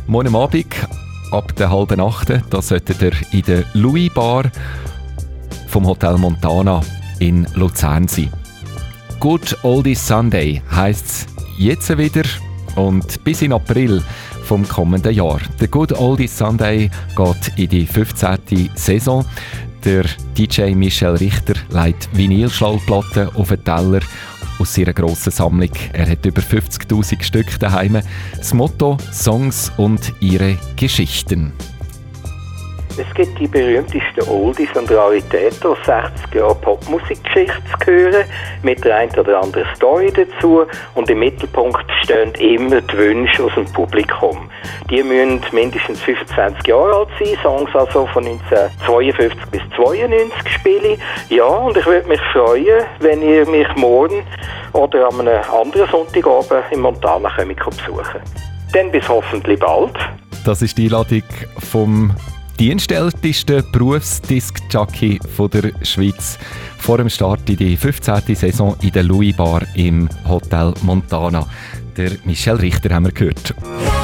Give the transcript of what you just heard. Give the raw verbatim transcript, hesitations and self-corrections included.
Morgen Abend, ab der halben achten, da solltet ihr in der Louis Bar vom Hotel Montana in Luzern sein. Good Oldies Sunday heisst es jetzt wieder und bis in April vom kommenden Jahr. Der Good Oldies Sunday geht in die fünfzehnte Saison. Der D J Michel Richter legt Vinylschallplatten auf den Teller aus seiner grossen Sammlung. Er hat über fünfzigtausend Stück daheim. Das Motto: Songs und ihre Geschichten. Es gibt die berühmtesten Oldies und Raritäten aus sechzig Jahren Popmusikgeschichte zu hören, mit der einen oder anderen Story dazu, und im Mittelpunkt stehen immer die Wünsche aus dem Publikum. Die müssen mindestens fünfundzwanzig Jahre alt sein, Songs also von neunzehnhundertzweiundfünfzig bis zweiundneunzig spiele. Ja, und ich würde mich freuen, wenn ihr mich morgen oder an einem anderen Sonntagabend im Montana besuchen. Dann bis hoffentlich bald. Das ist die Einladung vom dienstältesten Berufsdisk-Jockey der Schweiz vor dem Start in die fünfzehnte Saison in der Louis Bar im Hotel Montana. Der Michel Richter haben wir gehört.